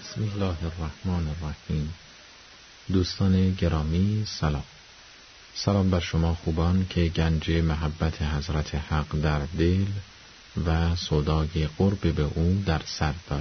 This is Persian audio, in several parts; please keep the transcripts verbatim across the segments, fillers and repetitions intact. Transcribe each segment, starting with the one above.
بسم الله الرحمن الرحیم. دوستان گرامی سلام. سلام بر شما خوبان که گنج محبت حضرت حق در دل و سودای قرب به او در سر دارید.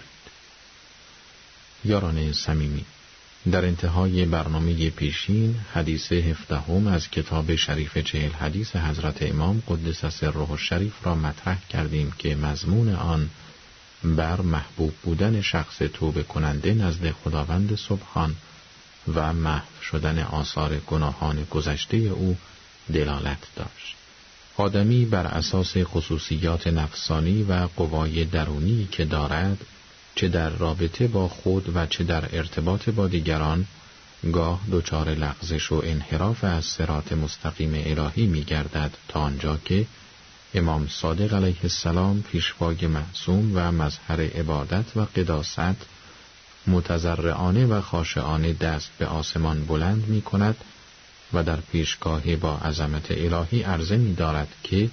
یاران صمیمی، در انتهای برنامه پیشین حدیث هفدهم از کتاب شریف چهل حدیث حضرت امام قدس سره الشریف را مطرح کردیم که مضمون آن بر محبوب بودن شخص توبه کننده نزد خداوند سبحان و محو شدن آثار گناهان گذشته او دلالت داشت. آدمی بر اساس خصوصیات نفسانی و قوای درونی که دارد، چه در رابطه با خود و چه در ارتباط با دیگران، گاه دچار لغزش و انحراف از صراط مستقیم الهی می گردد، تا آنجا که امام صادق علیه السلام پیشوای معصوم و مظهر عبادت و قداست متضرعانه و خاشعانه دست به آسمان بلند می کند و در پیشگاه با عظمت الهی عرضه می دارد که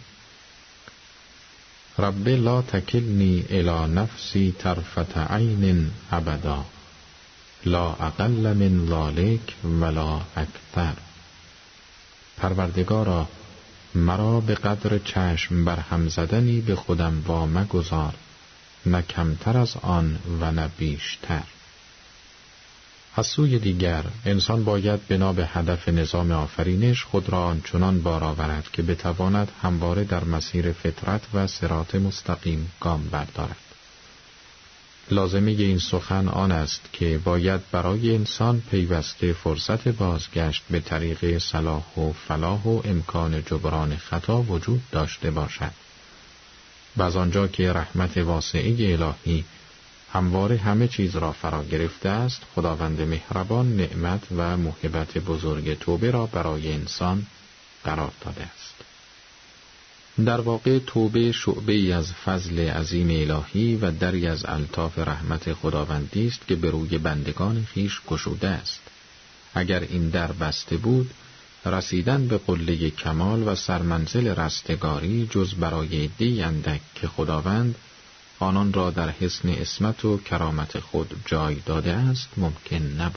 رب لا تکلنی الی نفسی طرفت عین ابدا، لا اقل من ذلک ولا اکثر. پروردگارا، مرا به قدر چشم برهم زدنی به خودم وا مگذار، نه کمتر از آن و نه بیشتر. از سوی دیگر انسان باید بنا به هدف نظام آفرینش خود را آنچنان بار آورد که بتواند همواره در مسیر فطرت و صراط مستقیم گام بردارد. لازمه این سخن آن است که باید برای انسان پیوسته فرصت بازگشت به طریق صلاح و فلاح و امکان جبران خطا وجود داشته باشد. و از آنجا که رحمت واسعه الهی همواره همه چیز را فرا گرفته است، خداوند مهربان نعمت و موهبت بزرگ توبه را برای انسان قرار داده است. در واقع توبه شعبه‌ای از فضل عظیم الهی و دری از الطاف رحمت خداوندی است که به روی بندگان خیش گشوده است. اگر این در بسته بود، رسیدن به قله کمال و سرمنزل رستگاری جز برای عده‌ای اندک که خداوند آنان را در حسن عصمت و کرامت خود جای داده است ممکن نبود.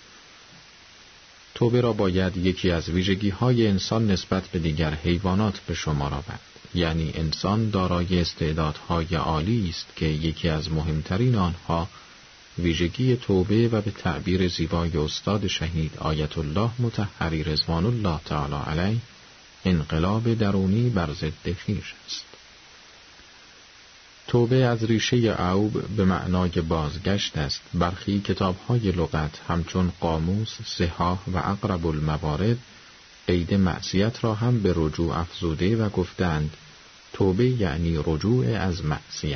توبه را باید یکی از ویژگی‌های انسان نسبت به دیگر حیوانات به شمار آورد. یعنی انسان دارای استعدادهای عالی است که یکی از مهمترین آنها ویژگی توبه و به تعبیر زیبای استاد شهید آیت الله مطهری رضوان الله تعالی علیه انقلاب درونی بر ضد خویش است. توبه از ریشه عوب به معنای بازگشت است. برخی کتاب‌های لغت همچون قاموس، صحاح و اقرب الموارد قید معصیت را هم به رجوع افزوده و گفتند توبه یعنی رجوع از معصیت.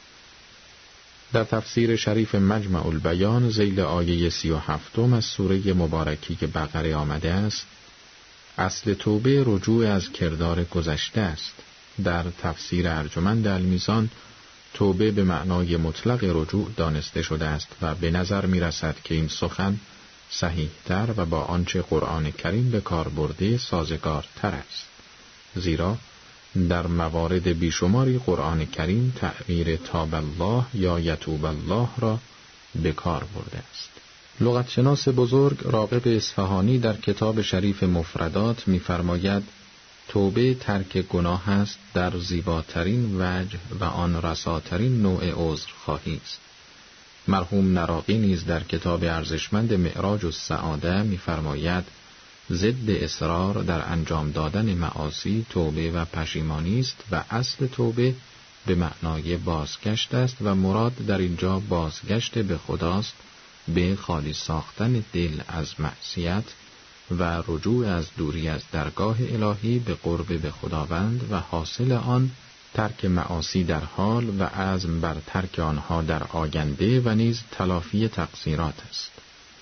در تفسیر شریف مجمع البیان ذیل آیه سی و هفتم از سوره مبارکی که بقره آمده است، اصل توبه رجوع از کردار گذشته است. در تفسیر ارجمند المیزان توبه به معنای مطلق رجوع دانسته شده است و به نظر می رسد که این سخن صحیح‌تر و با آنچه قرآن کریم به کار برده سازگارتر است، زیرا در موارد بیشماری قرآن کریم تعبیر تاب الله یا یتوب الله را به کار برده است. لغتشناس بزرگ راغب اصفهانی در کتاب شریف مفردات می‌فرماید توبه ترک گناه است در زیباترین وجه و آن رساترین نوع عذرخواهی است. مرحوم نراقی نیز در کتاب ارزشمند معراج السعاده می‌فرماید ضد اصرار در انجام دادن معاصی توبه و پشیمانی است و اصل توبه به معنای بازگشت است و مراد در اینجا بازگشت به خداست، به خالی ساختن دل از معصیت و رجوع از دوری از درگاه الهی به قرب به خداوند و حاصل آن ترک معاصی در حال و عزم بر ترک آنها در آینده و نیز تلافی تقصیرات است.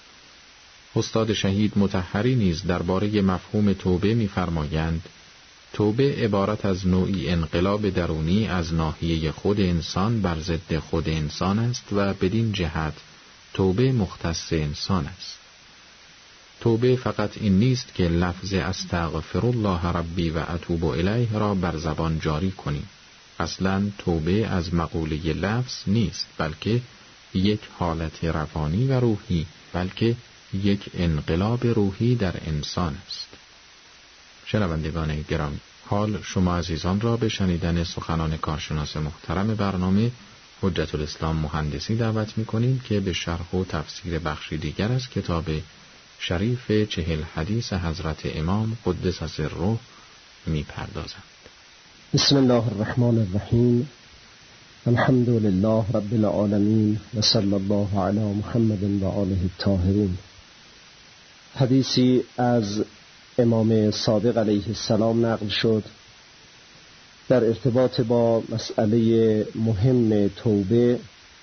استاد شهید مطهری نیز درباره مفهوم توبه می‌فرمایند توبه عبارت از نوعی انقلاب درونی از ناحیه خود انسان بر ضد خود انسان است و بدین جهت توبه مختص انسان است. توبه فقط این نیست که لفظ استغفر الله ربی و اتوب الیه را بر زبان جاری کنیم. اصلاً توبه از مقوله لفظ نیست، بلکه یک حالت روانی و روحی، بلکه یک انقلاب روحی در انسان است. شنوندگان گرامی، حال شما عزیزان را به شنیدن سخنان کارشناس محترم برنامه حجت الاسلام مهندسی دعوت می‌کنیم که به شرح و تفسیر بخشی دیگر از کتاب شریف چهل حدیث حضرت امام قدس سره می‌پردازند. بسم الله الرحمن الرحیم. الحمد لله رب العالمین و صلی الله علی محمد و آله الطاهرین. حدیثی از امام صادق علیه السلام نقل شد در ارتباط با مسئله مهم توبه.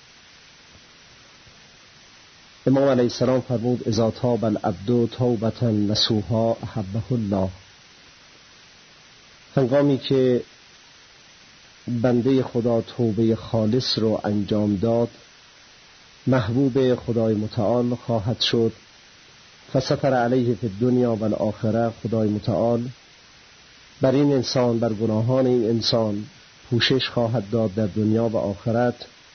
امام علیه السلام فرمود اذا تاب العبد توبة نصوحا احبه الله. هنگامی که بنده خدا توبه خالص رو انجام داد، محبوب خدای متعال خواهد شد. فستر علیه فی الدنیا و الاخره. خدای متعال بر این انسان، بر گناهان این انسان پوشش خواهد داد در دنیا و آخرت.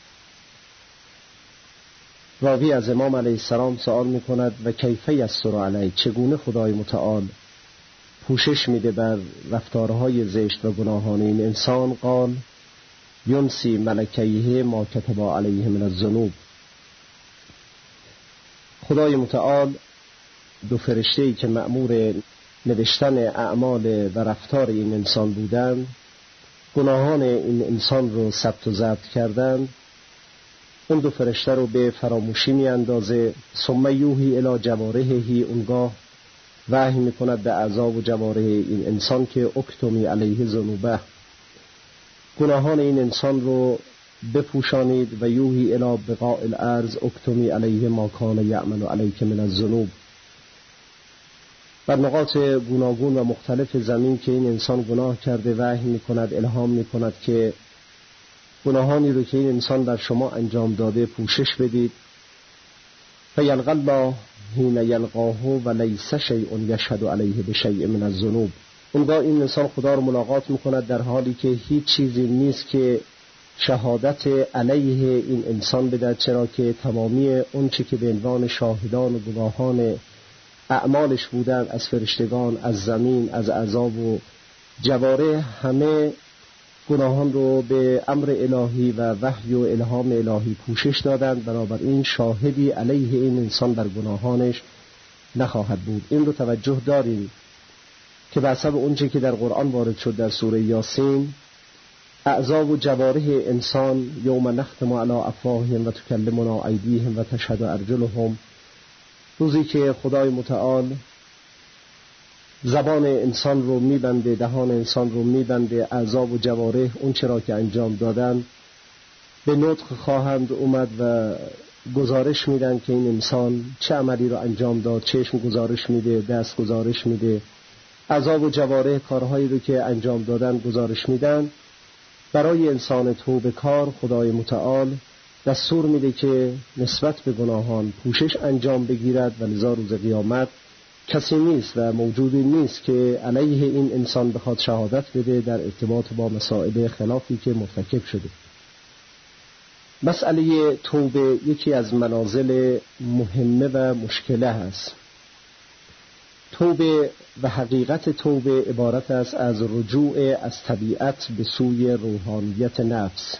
راوی از امام علیه السلام سوال می کند و کیفه یستر علیه، چگونه خدای متعال پوشش میده بر رفتارهای زشت و گناهان این انسان؟ قال ینسی ملکیه ما کتب علیه من الذنوب. خدای متعال دو فرشته‌ای که مأمور نوشتن اعمال و رفتار این انسان بودند، گناهان این انسان رو ثبت و ضبط کردند، اون دو فرشته رو به فراموشی می اندازه. ثم یوحی الی جوارحه، اونگاه وحی می کند به اعضا و جوارح این انسان که اکتمی علیه ذنوبه، گناهان این انسان رو بپوشانید. و یوحی الی بقاء الارض اکتمی علیه ما کان یعمل علیک من الذنوب. بر نقاط گوناگون و مختلف زمین که این انسان گناه کرده وحی می کند، الهام می کند که گناهانی رو که این انسان در شما انجام داده پوشش بدید. فیلقی الله حین یلقاه و لیس شیء یشهد علیه بشیء من الذنوب. اونگاه این انسان خدا رو ملاقات می کند در حالی که هیچ چیزی نیست که شهادت علیه این انسان بده، چرا که تمامی اون چی که به عنوان شاهدان و گواهان اعمالش بودن، از فرشتگان، از زمین، از عذاب و جوارح، همه گناهان رو به امر الهی و وحی و الهام الهی پوشش دادند. بنابراین شاهدی علیه این انسان بر گناهانش نخواهد بود. این رو توجه داریم که به حسب اونچه که در قرآن وارد شد در سوره یاسین، اعضا و جوارح انسان یوم نختم علی افواههم و تکلمنا ایدیهم و تشهد ارجلهم، روزی که خدای متعال زبان انسان رو میبنده، دهان انسان رو میبنده، اعضا و جوارح اون چرا که انجام دادن به نطق خواهند اومد و گزارش میدن که این انسان چه عملی رو انجام داد. چشم گزارش میده، دست گزارش میده، اعضا و جوارح کارهایی رو که انجام دادن گزارش میدن. برای انسان توبه کار خدای متعال دستور میده که نسبت به گناهان پوشش انجام بگیرد و لذا روز قیامت کسی نیست و موجودی نیست که علیه این انسان بخواد شهادت بده در ارتباط با مسائل خلافی که مرتکب شده. مسئله توبه یکی از منازل مهمه و مشکله است. توبه و حقیقت توبه عبارت است از رجوع از طبیعت به سوی روحانیت نفس.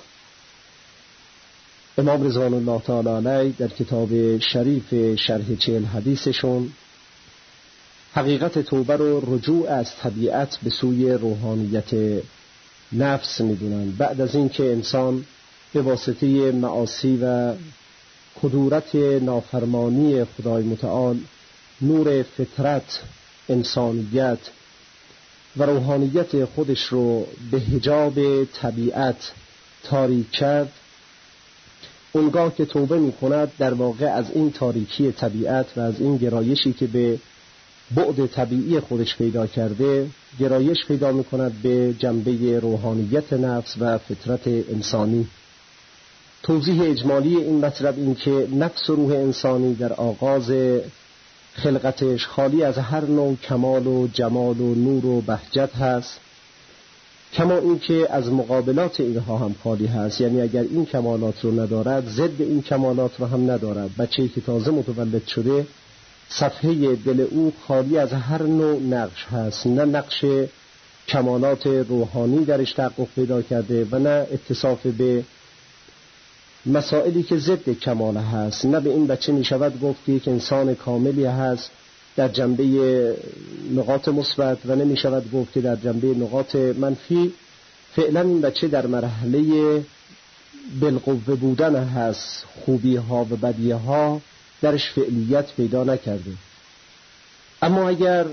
امام رضوان الله تعالی علیه در کتاب شریف شرح چهل حدیثشون حقیقت توبه رو رجوع از طبیعت به سوی روحانیت نفس میدونن. بعد از این که انسان به واسطه معاصی و کدورت نافرمانی خدای متعال نور فطرت، انسانیت و روحانیت خودش رو به حجاب طبیعت تاریک کرد، اونگاه که توبه می کند در واقع از این تاریکی طبیعت و از این گرایشی که به بعد طبیعی خودش پیدا کرده گرایش پیدا می کند به جنبه روحانیت نفس و فطرت انسانی. توضیح اجمالی این مطلب این که نفس و روح انسانی در آغاز خلقتش خالی از هر نوع کمال و جمال و نور و بهجت هست کما این که از مقابلات اینها هم خالی هست، یعنی اگر این کمالات رو ندارد ضد این کمالات رو هم ندارد. بچه‌ای که تازه متولد شده صفحه دل او خالی از هر نوع نقش هست، نه نقش کمالات روحانی درش تحقق پیدا کرده و نه اتصاف به مسائلی که ضد کمال هست. نه به این بچه می شود گفت که یک انسان کاملی هست در جنبه نقاط مثبت و نمی شود گفت که در جنبه نقاط منفی. فعلا این بچه در مرحله بالقوه بودن هست، خوبی ها و بدی ها درش فعلیت پیدا نکرده. اما اگر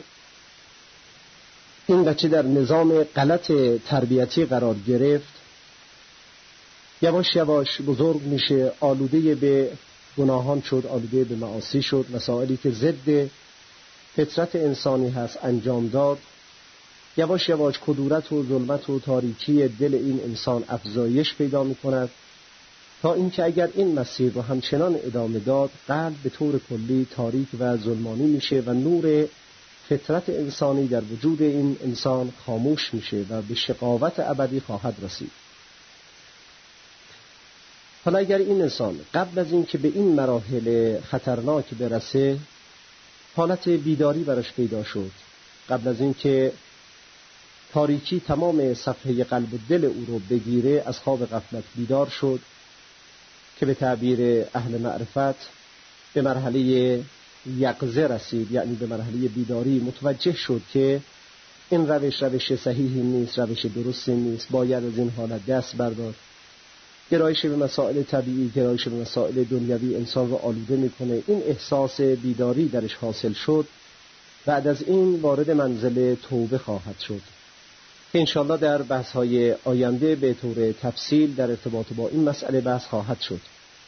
این بچه در نظام غلط تربیتی قرار گرفت، یواش یواش بزرگ میشه، آلوده به گناهان شد، آلوده به معاصی شد، مسائلی که ضد فطرت انسانی هست انجام داد. یواش یواش کدورت و ظلمت و تاریکی دل این انسان افزایش پیدا میکند، تا اینکه اگر این مسیر رو همچنان ادامه داد، قلب به طور کلی تاریک و ظلمانی میشه و نور فطرت انسانی در وجود این انسان خاموش میشه و به شقاوت ابدی خواهد رسید. حالا اگر این انسان قبل از این که به این مراحل خطرناک برسه حالت بیداری براش پیدا شد، قبل از این که تاریکی تمام صفحه قلب و دل او رو بگیره، از خواب غفلت بیدار شد که به تعبیر اهل معرفت به مرحله یقظه رسید، یعنی به مرحله بیداری، متوجه شد که این روش روش صحیحی نیست، روش درستی نیست، باید از این حالت دست برداشت. گرایش به مسائل طبیعی، گرایش به مسائل دنیوی انسان رو آلوده میکنه. این احساس بیداری درش حاصل شد. بعد از این وارد منزل توبه خواهد شد که انشاءالله در بحث‌های آینده به طور تفصیل در ارتباط با این مسئله بحث خواهد شد.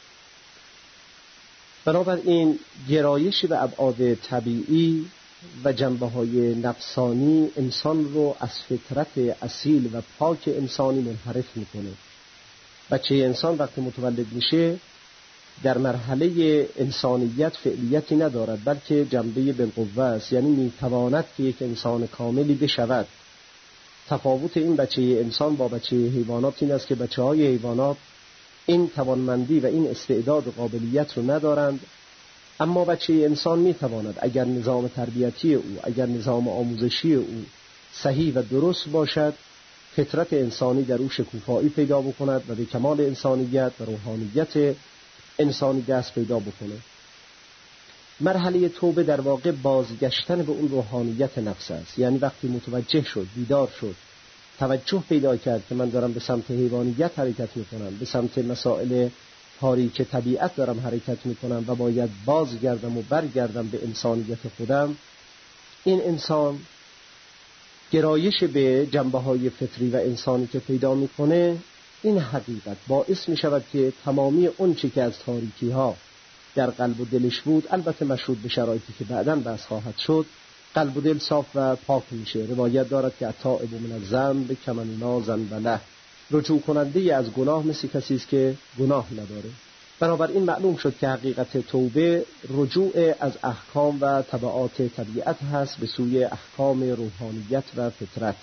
بنابراین گرایش به ابعاد طبیعی و جنبه‌های نفسانی انسان رو از فطرت اصیل و پاک انسانی منحرف میکنه. بچه انسان وقتی متولد میشه در مرحله انسانیت فعلیتی ندارد، بلکه جنبه بالقوه است، یعنی میتواند که یک انسان کاملی بشود. تفاوت این بچه انسان با بچه حیوانات این است که بچه های حیوانات این توانمندی و این استعداد و قابلیت رو ندارند، اما بچه انسان میتواند اگر نظام تربیتی او، اگر نظام آموزشی او صحیح و درست باشد، فطرت انسانی در او شکوفایی پیدا بکند و به کمال انسانیت و روحانیت انسانی دست پیدا بکنه. مرحله توبه در واقع بازگشتن به اون روحانیت نفس است، یعنی وقتی متوجه شد، بیدار شد، توجه پیدا کرد که من دارم به سمت حیوانیت حرکت میکنم، به سمت مسائل تاریک طبیعت دارم حرکت میکنم و باید بازگردم و برگردم به انسانیت خودم. این انسان گرایش به جنبه‌های فطری و انسانی که پیدا میکنه، این حقیقت باعث میشود که تمامی اون چی که از تاریکی ها در قلب و دلش بود، البته مشروط به شرایطی که بعداً بحث خواهد شد، قلب و دل صاف و پاک میشه. روایت دارد که التائب من الذنب کمن لا ذنب له، رجوع کننده از گناه مثل کسی است که گناه نداره. بنابراین معلوم شد که حقیقت توبه رجوع از احکام و تبعات طبیعت هست به سوی احکام روحانیت و فطرت.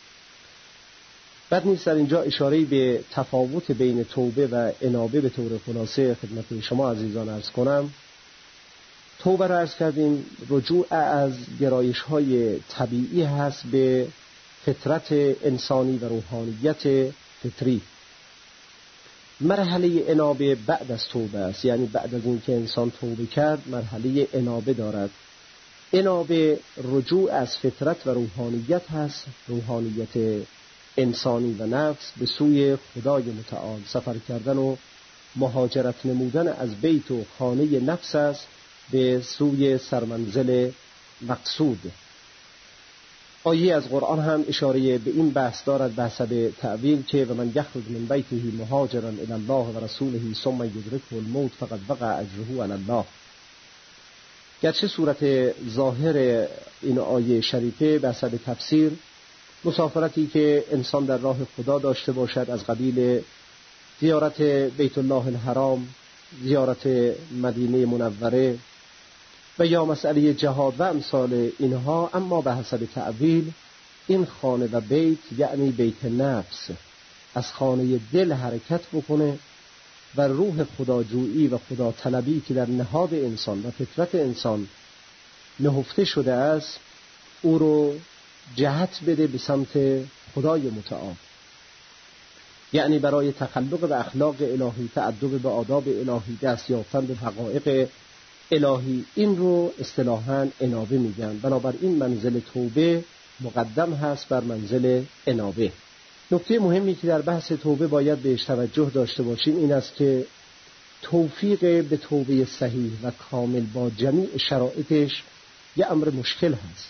بعد نیست در اینجا اشاره‌ای به تفاوت بین توبه و انابه به طور خلاصه خدمت شما عزیزان عرض کنم. توبه را عرض کردیم رجوع از گرایش‌های طبیعی هست به فطرت انسانی و روحانیت فطری. مرحله انابه بعد از توبه است، یعنی بعد از اینکه انسان توبه کرد مرحله انابه دارد. انابه رجوع از فطرت و روحانیت هست، روحانیت انسانی و نفس به سوی خدای متعال. سفر کردن و مهاجرت نمودن از بیت و خانه نفس است به سوی سرمنزل مقصود. آیه از قرآن هم اشاره به این بحث دارد، بحث به تعویل که و من یخرج من بیته مهاجرا الی الله و رسوله ثم یدرکه الموت فقد وقع اجره علی الله. گرچه صورت ظاهر این آیه شریفه بحث به تفسیر مسافرتی که انسان در راه خدا داشته باشد از قبیل زیارت بیت الله الحرام، زیارت مدینه منوره و یا مسئله جهاد و امثال اینها، اما به حسب تعویل این خانه و بیت یعنی بیت نفس، از خانه دل حرکت بکنه و روح خداجویی و خدا طلبی که در نهاد انسان و فطرت انسان نهفته شده است او رو جهت بده به سمت خدای متعال. یعنی برای تخلق به اخلاق الهی، تأدب به آداب الهی، دست یافتن به حقایق الهی، این رو اصطلاحاً انابه میگن. بنابراین منزل توبه مقدم هست بر منزل انابه. نکته مهمی که در بحث توبه باید بهش توجه داشته باشیم این است که توفیق به توبه صحیح و کامل با جمیع شرایطش یه امر مشکل هست.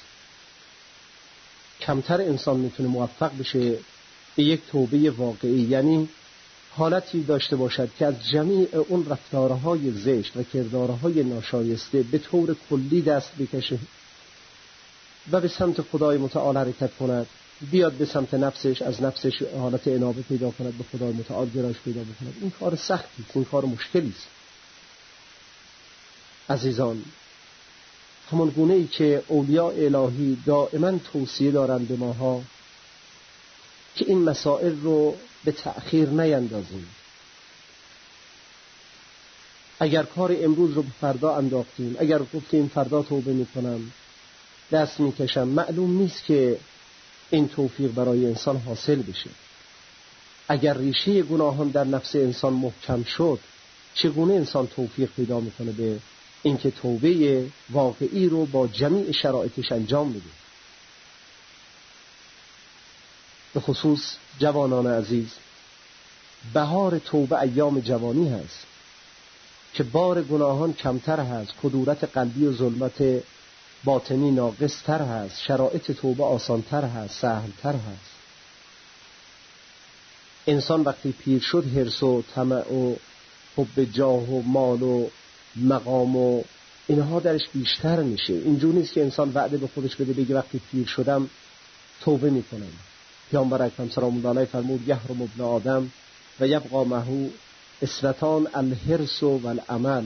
کمتر انسان میتونه موفق بشه به یک توبه واقعی، یعنی حالتی داشته باشد که از جمیع اون رفتارهای زشت و کردارهای ناشایسته به طور کلی دست بکشه و به سمت خدای متعال حرکت کند، بیاد به سمت نفسش، از نفسش حالت انابه پیدا کند، به خدای متعال گرایش پیدا بکند. این کار سختی است، این کار مشکلی است. عزیزان، همان گونه‌ای که اولیاء الهی دائما توصیه دارند به ماها که این مسائل رو به تأخیر نیندازیم. اگر کار امروز رو به فردا انداختیم، اگر گفتیم فردا توبه میکنم، دست میکشم، معلوم نیست که این توفیق برای انسان حاصل بشه. اگر ریشه گناهان در نفس انسان محکم شد، چگونه انسان توفیق پیدا میکنه به اینکه توبه واقعی رو با جمیع شرایطش انجام بده؟ به خصوص جوانان عزیز، بهار توبه ایام جوانی هست که بار گناهان کمتر هست، کدورت قلبی و ظلمت باطنی ناقص تر هست، شرایط توبه آسان تر هست، سهل تر هست. انسان وقتی پیر شد حرص و طمع و حب جاه و مال و مقام و اینها درش بیشتر میشه. اینجور نیست که انسان وعده به خودش بده بگه وقتی پیر شدم توبه میکنم. پیامبر اکرم سلام الله علیه فرمود یحرم ابن آدم و یبقى معه اثنتان الحرص و العمل.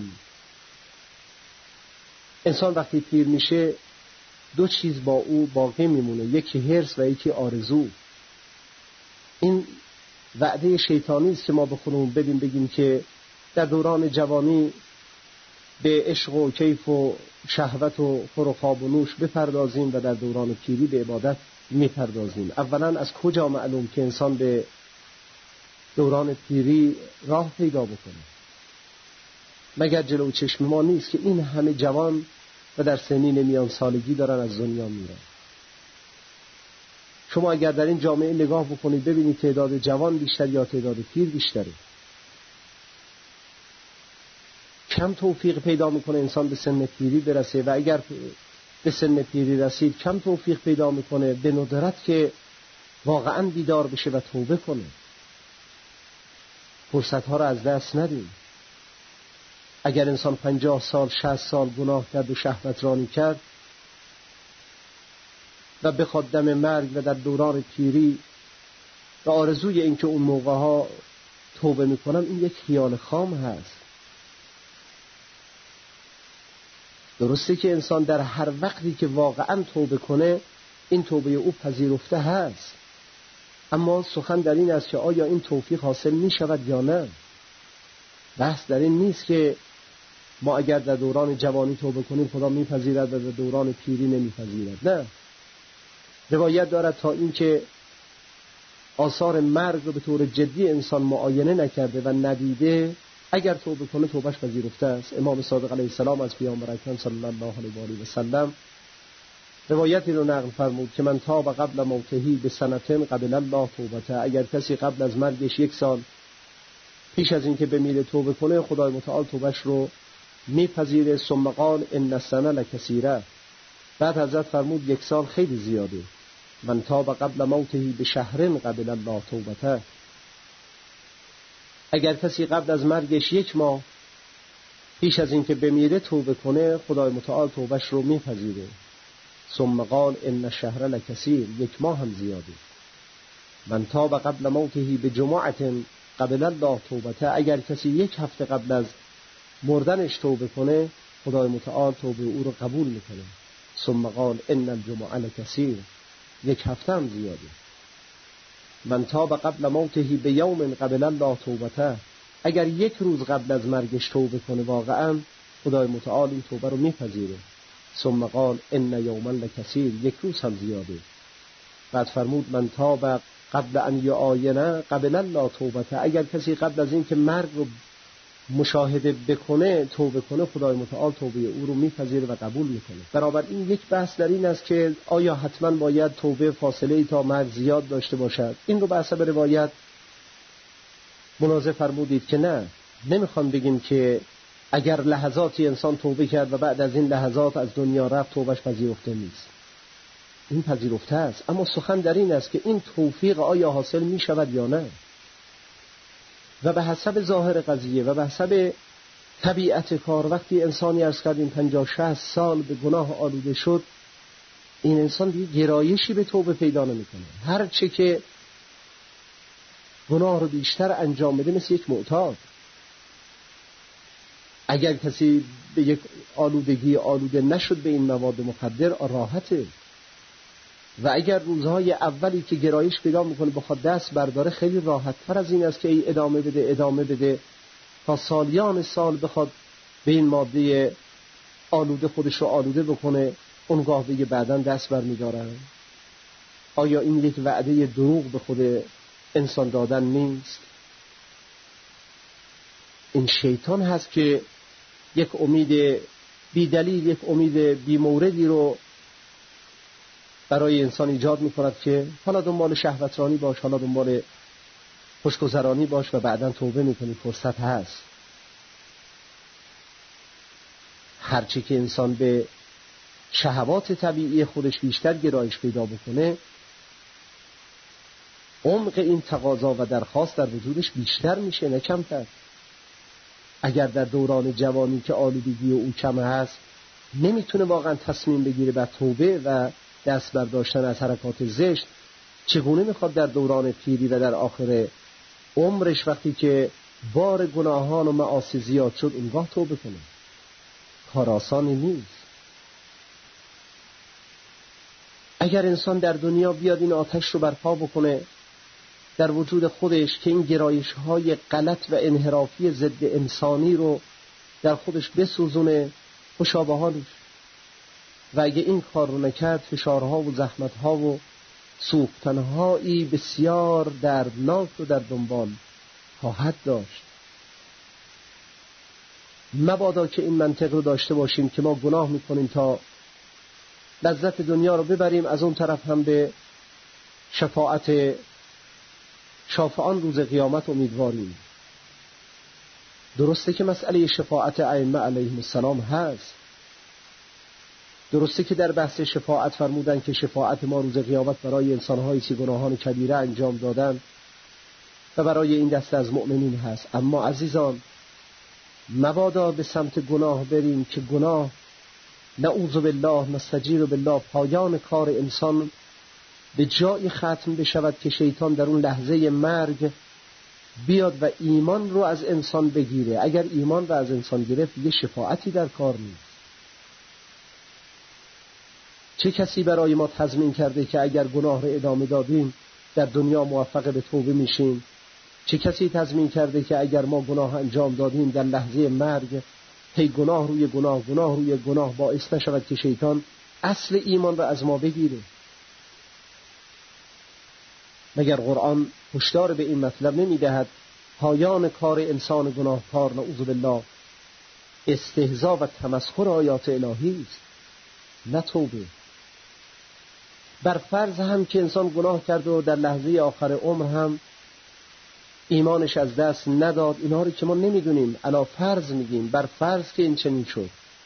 انسان وقتی پیر میشه دو چیز با او باقی میمونه، یکی حرص و یکی آرزو. این وعده شیطانی است که ما به خودمون بدیم، بگیم که در دوران جوانی به عشق و کیف و شهوت و خور و خواب و نوش بپردازیم و در دوران پیری به عبادت میپردازیم. اولا از کجا معلوم که انسان به دوران پیری راه پیدا بکنه؟ مگر جلو چشم ما نیست که این همه جوان و در سنین میان سالگی دارن از دنیا میرن؟ شما اگر در این جامعه نگاه بکنید ببینید تعداد جوان بیشتر یا تعداد پیر بیشتره. کم توفیق پیدا میکنه انسان به سن پیری برسه، و اگر به سن پیری رسید کم توفیق پیدا میکنه به ندرت که واقعا بیدار بشه و توبه کنه. فرصت ها رو از دست ندیم. اگر انسان پنجاه سال شصت سال گناه کرد و شهوت رانی کرد و بخواد دم مرگ و در دوران پیری و آرزوی این که اون موقع ها توبه میکنم، این یک خیال خام هست. درسته که انسان در هر وقتی که واقعا توبه کنه این توبه او پذیرفته هست، اما سخن در این است که آیا این توفیق حاصل می شود یا نه. بحث در این نیست که ما اگر در دوران جوانی توبه کنیم خدا میپذیرد و در دوران پیری نمیپذیرد. نه، روایت دارد تا این که آثار مرگ رو به طور جدی انسان معاینه نکرده و ندیده، اگر توبه کنه توبهش پذیرفته است. امام صادق علیه السلام از پیامبر اکرم صلی الله علیه و سلم روایتی رو نقل فرمود که من تاب قبل موتهی به سنتن قبل الله توبته. اگر کسی قبل از مرگش یک سال پیش از این که بمیره توبه کنه، خدای متعال توبهش رو میپذیره. ثم قال ان السنه لکثیره. بعد حضرت فرمود یک سال خیلی زیاده. من تاب قبل موتهی به شهرن قبل الله توبته. اگر کسی قبل از مرگش یک ماه پیش از این که بمیره توبه کنه، خدای متعال توبهش رو میپذیره. ثم قال ان الشهر لکثیر. یک ماه هم زیاده. من تاب قبل موتهی به جمعه قبل الله توبته. اگر کسی یک هفته قبل از مردنش توبه کنه، خدای متعال توبه او رو قبول میکنه. ثم قال ان الجمعه لکثیر. یک هفته هم زیاده. من تاب قبل موته بیوم قبل الله توبته، اگر یک روز قبل از مرگش توبه کنه واقعا خدای متعال این توبه رو میپذیره. ثم قال ان یوما لکثیر، یک روز هم زیاده. بعد فرمود من تاب قبل ان یعاینه قبل الله توبته، اگر کسی قبل از این که مرگ رو مشاهده بکنه توبه کنه خدای متعال توبه او رو میپذیره و قبول میکنه. بنابراین یک بحث در این است که آیا حتما باید توبه فاصله ای تا مرگ زیاد داشته باشد؟ این رو به حسب روایت منازع فرمودید که نه، نمیخوام بگیم که اگر لحظاتی انسان توبه کرد و بعد از این لحظات از دنیا رفت توبهش پذیرفته نیست. این پذیرفته است، اما سخن در این است که این توفیق آیا حاصل می شود یا نه. و به حسب ظاهر قضیه و به حسب طبیعت کار وقتی انسانی عرض کردیم پنجاه شصت سال به گناه آلوده شد، این انسان دیگه گرایشی به توبه پیدا نمی‌کنه. هر چه که گناه رو بیشتر انجام بده مثل یک معتاد. اگر کسی به یک آلودگی آلوده نشد به این مواد مخدر راحته، و اگر روزهای اولی که گرایش پیدا میکنه بخواد دست برداره خیلی راحت تر از این است که ای ادامه بده ادامه بده تا سالیان سال بخواد به این ماده آلوده خودش رو آلوده بکنه، اونگاه بگه بعداً دست برمیدارن. آیا این یک وعده دروغ به خود انسان دادن نیست؟ این شیطان هست که یک امید بی دلیل، یک امید بی موردی رو برای انسان ایجاد می‌کند که حالا دنبال شهوترانی باش، حالا دنبال خوشگذرانی باش و بعداً توبه می‌کنی، فرصت هست. هرچی که انسان به شهوات طبیعی خودش بیشتر گرایش پیدا بکنه، عمق این تقاضا و درخواست در وجودش بیشتر میشه نه کمتر. اگر در دوران جوانی که آلودگی او کم هست نمیتونه واقعا تصمیم بگیره بر توبه و دست برداشتن از حرکات زشت، چگونه میخواد در دوران پیری و در آخر عمرش وقتی که بار گناهان و معاصی زیاد شد اونگاه توبه کنه؟ کار آسانی نیست. اگر انسان در دنیا بیاد این آتش رو برپا بکنه در وجود خودش که این گرایش های غلط و انحرافی ضد انسانی رو در خودش بسوزونه، خوشا حالش، و اگه این کار رو نکرد فشارها و زحمتها و سوختنهایی بسیار دردناک رو در دنبال خواهد داشت. مبادا که این منطق رو داشته باشیم که ما گناه میکنیم تا لذت دنیا رو ببریم، از اون طرف هم به شفاعت شافعان روز قیامت امیدواریم. درسته که مسئله شفاعت ائمه علیهم السلام هست، درسته که در بحث شفاعت فرمودن که شفاعت ما روز قیامت برای انسان‌هایی که گناهان کبیره انجام دادن و برای این دسته از مؤمنین هست، اما عزیزان مبادا به سمت گناه بریم که گناه نعوذ بالله نستجیر بالله پایان کار انسان به جای ختم بشود که شیطان در اون لحظه مرگ بیاد و ایمان رو از انسان بگیره. اگر ایمان رو از انسان گرفت یه شفاعتی در کار نیست. چه کسی برای ما تضمین کرده که اگر گناه رو ادامه دادیم در دنیا موفق به توبه میشیم؟ چه کسی تضمین کرده که اگر ما گناه انجام دادیم در لحظه مرگ هی گناه روی گناه گناه روی گناه باعث نشود که شیطان اصل ایمان رو از ما بگیره؟ مگر قرآن هشدار به این مطلب نمیدهد پایان کار انسان گناهکار نعوذ بالله استهزا و تمسخر آیات الهی است، نه توبه؟ بر فرض هم که انسان گناه کرد و در لحظه آخر عمر هم ایمانش از دست نداد، اینا رو که ما نمیدونیم، علا فرض میگیم، بر فرض که این چنین شد،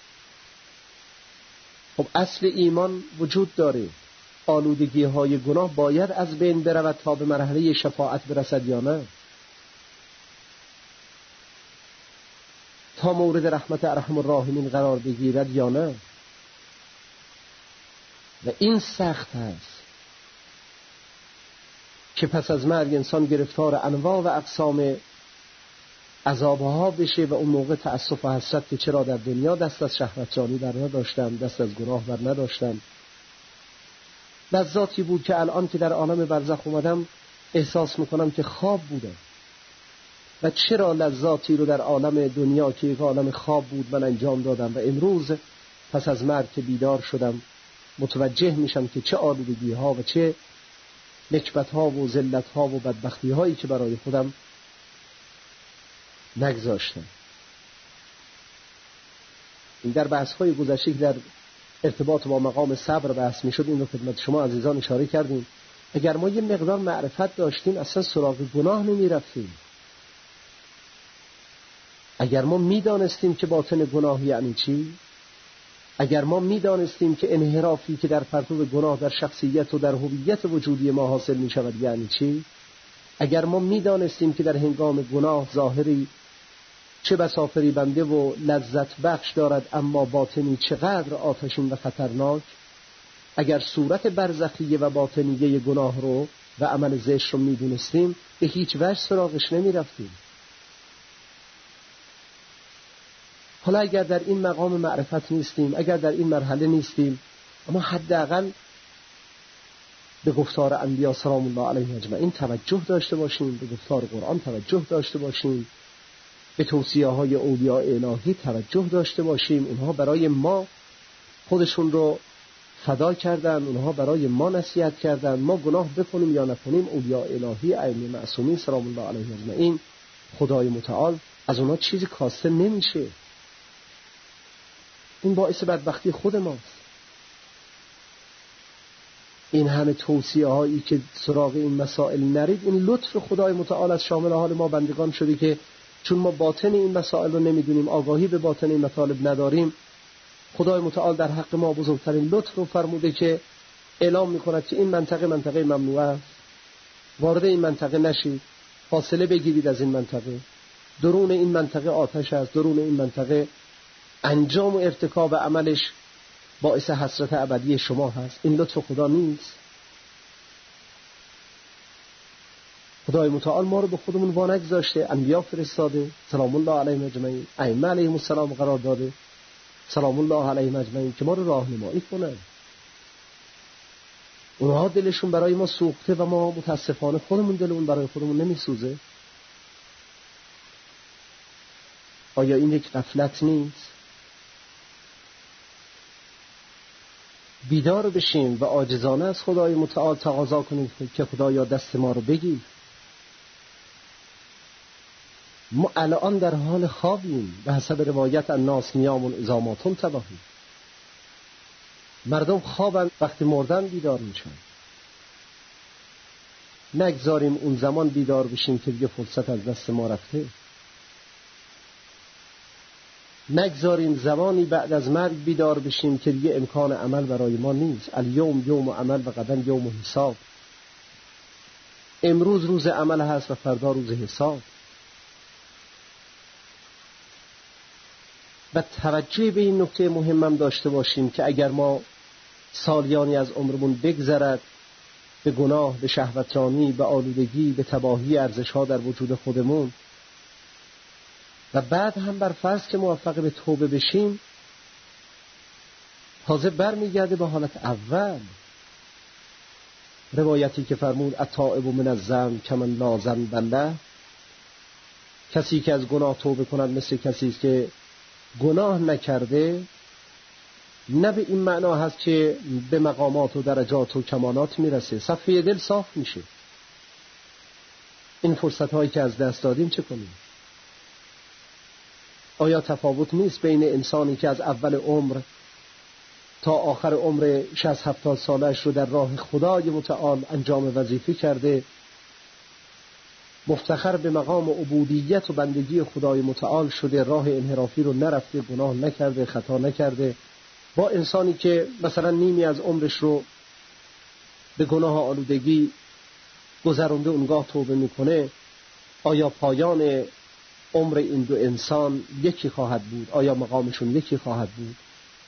خب اصل ایمان وجود داره. آلودگی های گناه باید از بین برود تا به مرحله شفاعت برسد یا نه؟ تا مورد رحمت ارحم الراحمین قرار بگیرد یا نه؟ و این سخت هست که پس از مرگ انسان گرفتار انواع و اقسام عذابها بشه و اون موقع تأسف و حسرت که چرا در دنیا دست از شهوترانی بر نداشتم، دست از گناه بر نداشتم. لذاتی بود که الان که در عالم برزخ اومدم احساس میکنم که خواب بودم. و چرا لذاتی رو در عالم دنیا که یک عالم خواب بود من انجام دادم و امروز پس از مرگ که بیدار شدم متوجه میشم که چه آلودگی ها و چه نکبت ها و ذلت ها و بدبختی هایی که برای خودم نگذاشتم. این در بحث های گذشته در ارتباط با مقام صبر بحث میشد، این رو خدمت شما عزیزان اشاره کردیم. اگر ما یه مقدار معرفت داشتیم اصلا سراغ گناه نمی رفتیم. اگر ما میدانستیم که باطن گناه یعنی چی، اگر ما میدانستیم که انحرافی که در پرتو گناه در شخصیت و در هویت وجودی ما حاصل می شود یعنی چی، اگر ما میدانستیم که در هنگام گناه ظاهری چه بسا فریبنده و لذت بخش دارد اما باطنی چقدر آتشین و خطرناک، اگر صورت برزخیه و باطنیه گناه رو و عمل زشت رو میدونستیم به هیچ وجه سراغش نمی رفتیم. حالا اگر در این مقام معرفت نیستیم، اگر در این مرحله نیستیم، اما حداقل به گفتار انبیا سلام الله علیهم اجمعین توجه داشته باشیم، به گفتار قرآن توجه داشته باشیم، به توصیه های اولیاء الهی توجه داشته باشیم. اونها برای ما خودشون رو فدا کردن، اونها برای ما نصیحت کردن. ما گناه بکنیم یا نکنیم اولیاء الهی ائمه معصومین سلام الله علیهم اجمعین، خدای متعال از اونها چیزی کاسته نمیشه. این باعث بدبختی خود ماست. این همه توصیه هایی که سراغ این مسائل نرید، این لطف خدای متعال از شامل حال ما بندگان شده که چون ما باطن این مسائل رو نمیدونیم، آگاهی به باطن این مطالب نداریم، خدای متعال در حق ما بزرگترین لطف رو فرموده که اعلام میکند که این منطقه منطقه ممنوعه است، وارد این منطقه نشید، فاصله بگیرید از این منطقه، درون این منطقه آتش است، درون این منطقه انجام و ارتکاب عملش باعث حسرت ابدی شما هست. این لطف خدا نیست؟ خدای متعال ما رو به خودمون وانگذاشته، انبیا فرستاده سلام الله علیهم اجمعین، ائمه علیهم السلام قرار داده سلام الله علیهم اجمعین که ما رو راهنمایی کنن. اونها دلشون برای ما سوخته و ما متاسفانه خودمون دلمون برای خودمون نمیسوزه. آیا این یک غفلت نیست؟ بیدار بشیم و عاجزانه از خدای متعال تقاضا کنیم که خدایا دست ما رو بگیر. ما الان در حال خوابیم، به حسب روایت الناس نیام اذا ما تنتبهون. مردم خوابن، وقتی مردن بیدار میشن. نگذاریم اون زمان بیدار بشیم که دیگه فرصت از دست ما رفته. نگذاریم زمانی بعد از مرگ بیدار بشیم که دیگه امکان عمل برای ما نیست. الیوم یوم عمل و غدا یوم حساب. امروز روز عمل هست و فردا روز حساب. و توجه به این نکته مهمم داشته باشیم که اگر ما سالیانی از عمرمون بگذرد به گناه، به شهوترانی، به آلودگی، به تباهی ارزش‌ها در وجود خودمون و بعد هم بر فرض که موفق به توبه بشیم، تازه برمیگرده به حالت اول. روایتی که فرمود التائب من الذنب کمن لا ذنب له، کسی که از گناه توبه کند مثل کسی است که گناه نکرده. نه به این معنا هست که به مقامات و درجات و کمالات میرسه، صفحه دل صاف میشه. این فرصت هایی که از دست دادیم چه کنیم؟ آیا تفاوت نیست بین انسانی که از اول عمر تا آخر عمر شصت هفتاد سالش رو در راه خدای متعال انجام وظیفه کرده، مفتخر به مقام عبودیت و بندگی خدای متعال شده، راه انحرافی رو نرفته، گناه نکرده، خطا نکرده، با انسانی که مثلا نیمی از عمرش رو به گناه آلودگی گذرونده اونگاه توبه میکنه؟ آیا پایان عمر این دو انسان یکی خواهد بود؟ آیا مقامشون یکی خواهد بود؟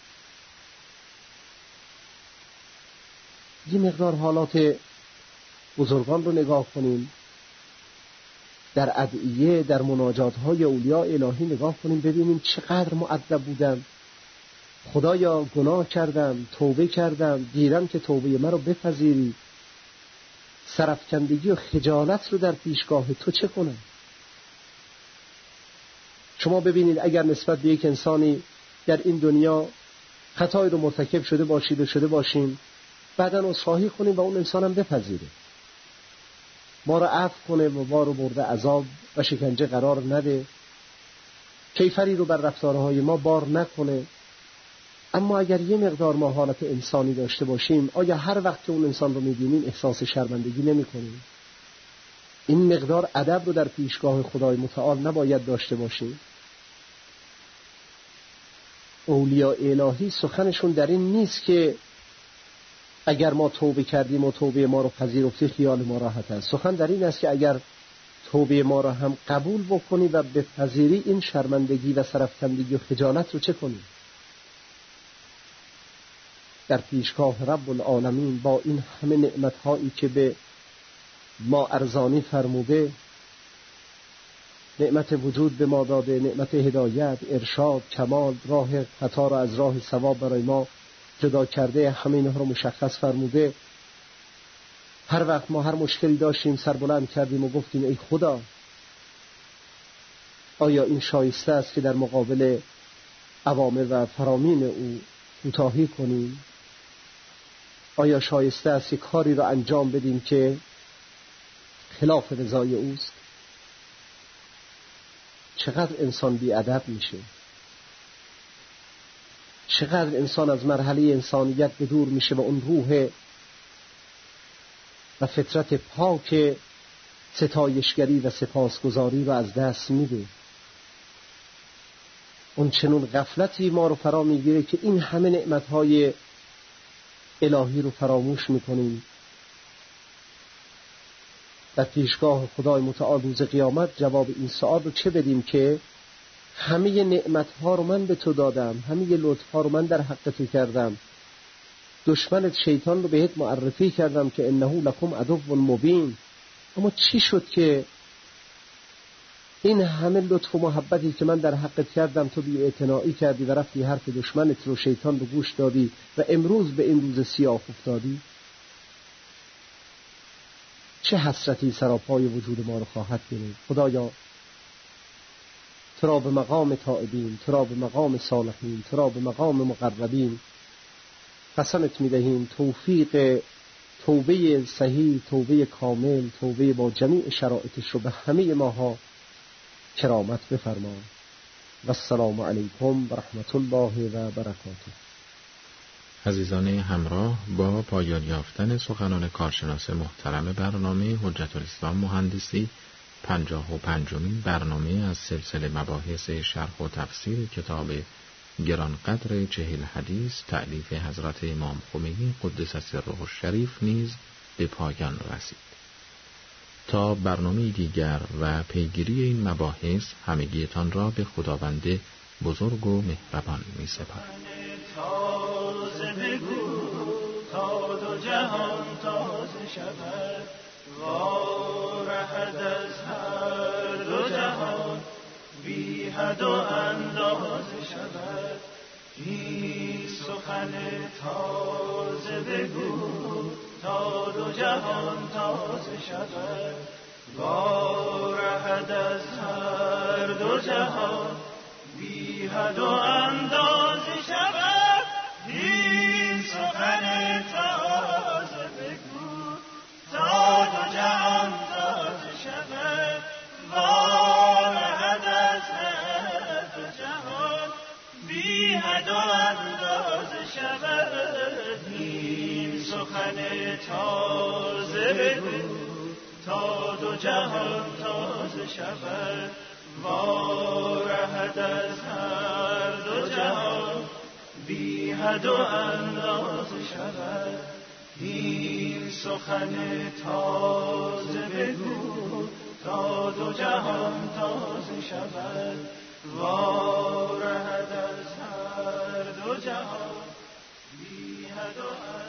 یه مقدار حالات بزرگان رو نگاه کنیم، در ادعیه، در مناجات های اولیاء الهی نگاه کنیم، ببینیم چقدر مؤدب بودن، خدایا گناه کردم، توبه کردم، گیرم که توبه من رو بپذیری. سرفکندگی و خجالت رو در پیشگاه تو چه کنم؟ شما ببینید اگر نسبت به یک انسانی در این دنیا خطایی رو مرتکب شده باشید و شده باشیم، بعداً عذرخواهی کنیم و اون انسانم بپذیره، ما رو عفو کنه و ما رو مورد عذاب و شکنجه قرار نده، کیفری رو بر رفتارهای ما بار نکنه. اما اگر یه مقدار ما حالت انسانی داشته باشیم، آیا هر وقت که اون انسان رو می‌بینیم احساس شرمندگی نمی‌کنیم؟ این مقدار ادب رو در پیشگاه خدای متعال نباید داشته باشیم؟ اولیاء الهی سخنشون در این نیست که اگر ما توبه کردیم و توبه ما رو پذیرفتی خیال ما راحت است. سخن در این است که اگر توبه ما رو هم قبول بکنی و بپذیری، این شرمندگی و سرفکندگی و خجالت رو چه کنی؟ در پیشگاه رب العالمین با این همه نعمت‌هایی که به ما ارزانی فرموده، نعمت وجود به ما داده، نعمت هدایت، ارشاد، کمال، راه خطا را از راه صواب برای ما جدا کرده، همه اینها رو مشخص فرموده. هر وقت ما هر مشکلی داشتیم سربلند کردیم و گفتیم ای خدا، آیا این شایسته است که در مقابل اوامر و فرامین او کوتاهی کنیم؟ آیا شایسته است که کاری را انجام بدیم که خلاف رضای اوست؟ چقدر انسان بی‌ادب میشه، چقدر انسان از مرحله انسانیت به دور میشه و اون روح و فطرت پاک ستایشگری و سپاسگزاری رو از دست میده. اون چنون غفلتی ما رو فرا میگیره که این همه نعمتهای الهی رو فراموش میکنیم. در پیشگاه خدای متعال روز قیامت جواب این سوال رو چه بدیم که همه نعمتها رو من به تو دادم، همه لطفها رو من در حق تو کردم، دشمنت شیطان رو بهت معرفی کردم که انه لکم عدو مبین، اما چی شد که این همه لطف و محبتی که من در حقت کردم تو بی‌اعتنایی کردی و رفتی حرف دشمنت رو، شیطان رو گوش دادی و امروز به این روز سیاه افتادی؟ چه حسرتی سراپای وجود ما رو خواهد گرفت. خدایا تو را به مقام تائبین، تو را به مقام صالحین، تو را به مقام مقربین قسمت می‌دهیم توفیق توبه صحیح، توبه کامل، توبه با جمیع شرایطش رو به همه ماها کرامت بفرما. و السلام علیکم و رحمت الله و برکاته. عزیزان همراه با پایان یافتن سخنان کارشناس محترم برنامه حجت الاسلام مهندسی، پنجاه و پنجمین برنامه از سلسله مباحث شرح و تفسیر کتاب گرانقدر چهل حدیث تألیف حضرت امام خمینی قدس سره الشریف نیز به پایان رسید. تا برنامه دیگر و پیگیری این مباحث همگیتان را به خداوند بزرگ و مهربان می سپارم. تازه بگو تا دو جهان تازه شود، وارهد از هر دو جهان بی حد و اندازه شود. این سخن تازه بگو تا دو جهان تازه شود، وارهد از هر دو جهان بی حد و اندازه شود. این سخن تازه بگو تا دو جهان تازه شود، وارهد از هر دو جهان بی حد و اندازه شود. این سخن تازه بگو تا دو جهان تازه شود، وارهد از هر دو جهان بی حد و اندازه شود. این سخن تازه بگو تا دو جهان تازه شود، وارهد از هر دو جهان بی حد و